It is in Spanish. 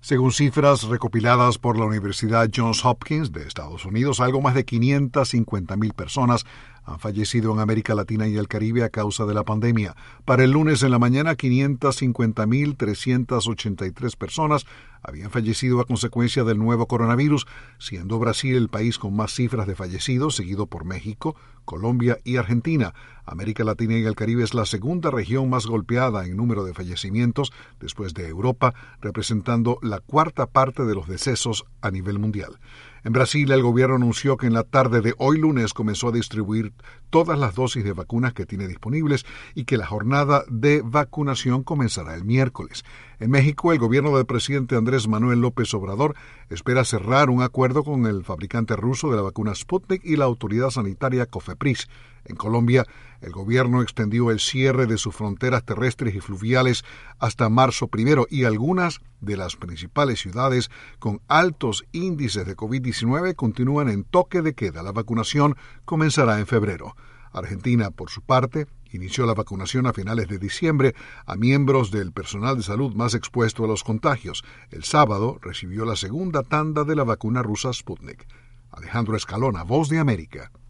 Según cifras recopiladas por la Universidad Johns Hopkins de Estados Unidos, algo más de 550,000 personas han fallecido en América Latina y el Caribe a causa de la pandemia. Para el lunes en la mañana, 550,383 personas habían fallecido a consecuencia del nuevo coronavirus, siendo Brasil el país con más cifras de fallecidos, seguido por México, Colombia y Argentina. América Latina y el Caribe es la segunda región más golpeada en número de fallecimientos después de Europa, representando la cuarta parte de los decesos a nivel mundial. En Brasil, el gobierno anunció que en la tarde de hoy lunes comenzó a distribuir todas las dosis de vacunas que tiene disponibles y que la jornada de vacunación comenzará el miércoles. En México, el gobierno del presidente Andrés Manuel López Obrador espera cerrar un acuerdo con el fabricante ruso de la vacuna Sputnik y la autoridad sanitaria COFEPRIS. En Colombia, el gobierno extendió el cierre de sus fronteras terrestres y fluviales hasta marzo 1 y algunas de las principales ciudades con altos índices de COVID-19 continúan en toque de queda. La vacunación comenzará en febrero. Argentina, por su parte, inició la vacunación a finales de diciembre a miembros del personal de salud más expuesto a los contagios. El sábado recibió la segunda tanda de la vacuna rusa Sputnik. Alejandro Escalona, Voz de América.